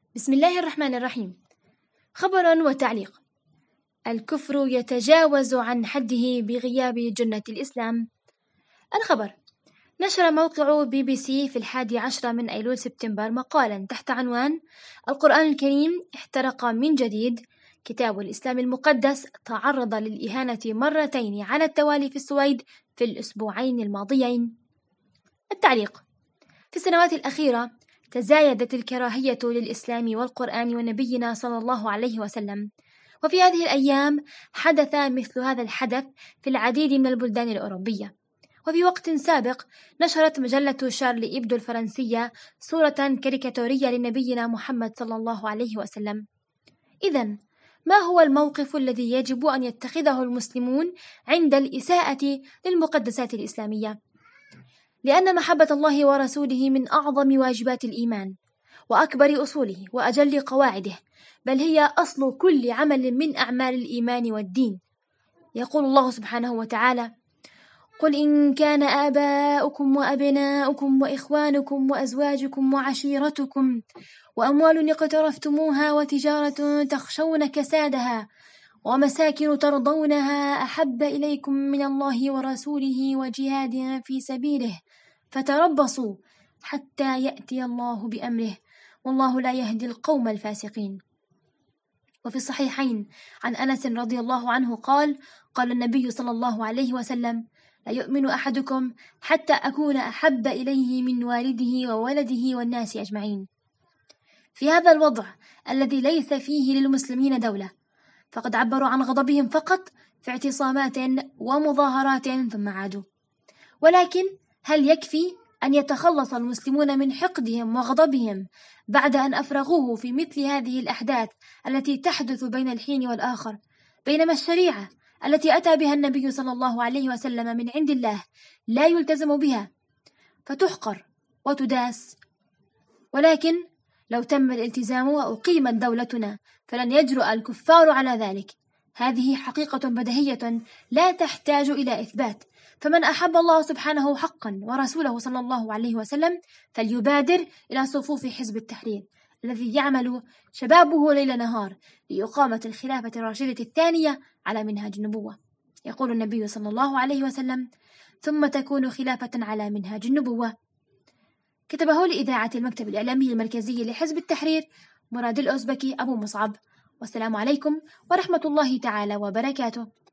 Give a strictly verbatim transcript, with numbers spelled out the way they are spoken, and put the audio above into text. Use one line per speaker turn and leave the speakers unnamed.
بسم الله الرحمن الرحيم. خبر وتعليق: الكفر يتجاوز عن حده بغياب جنة الإسلام. الخبر: نشر موقع بي بي سي في الحادي عشر من أيلول سبتمبر مقالا تحت عنوان: القرآن الكريم احترق من جديد، كتاب الإسلام المقدس تعرض للإهانة مرتين على التوالي في السويد في الأسبوعين الماضيين. التعليق: في السنوات الأخيرة تزايدت الكراهية للإسلام والقرآن ونبينا صلى الله عليه وسلم، وفي هذه الأيام حدث مثل هذا الحدث في العديد من البلدان الأوروبية. وفي وقت سابق نشرت مجلة شارلي إبدو الفرنسية صورة كاريكاتورية لنبينا محمد صلى الله عليه وسلم. إذن ما هو الموقف الذي يجب أن يتخذه المسلمون عند الإساءة للمقدسات الإسلامية؟ لأن محبة الله ورسوله من أعظم واجبات الإيمان وأكبر أصوله وأجل قواعده، بل هي أصل كل عمل من أعمال الإيمان والدين. يقول الله سبحانه وتعالى: قل إن كان آباؤكم وأبناؤكم وإخوانكم وأزواجكم وعشيرتكم وأموال اقترفتموها وتجارة تخشون كسادها ومساكن ترضونها أحب إليكم من الله ورسوله وجهاد في سبيله فتربصوا حتى يأتي الله بأمره والله لا يهدي القوم الفاسقين. وفي الصحيحين عن أنس رضي الله عنه قال: قال النبي صلى الله عليه وسلم: لا يؤمن أحدكم حتى أكون أحب إليه من والده وولده والناس أجمعين. في هذا الوضع الذي ليس فيه للمسلمين دولة، فقد عبروا عن غضبهم فقط في اعتصامات ومظاهرات ثم عادوا. ولكن هل يكفي أن يتخلص المسلمون من حقدهم وغضبهم بعد أن أفرغوه في مثل هذه الأحداث التي تحدث بين الحين والآخر، بينما الشريعة التي أتى بها النبي صلى الله عليه وسلم من عند الله لا يلتزم بها فتحقر وتداس؟ ولكن لو تم الالتزام وأقيمت دولتنا فلن يجرؤ الكفار على ذلك. هذه حقيقة بديهية لا تحتاج إلى إثبات. فمن أحب الله سبحانه حقا ورسوله صلى الله عليه وسلم فليبادر إلى صفوف حزب التحرير الذي يعمل شبابه ليل نهار لإقامة الخلافة الراشدة الثانية على منهاج النبوة. يقول النبي صلى الله عليه وسلم: ثم تكون خلافة على منهاج النبوة. كتبه لإذاعة المكتب الإعلامي المركزي لحزب التحرير مراد الأوزبكي أبو مصعب. والسلام عليكم ورحمة الله تعالى وبركاته.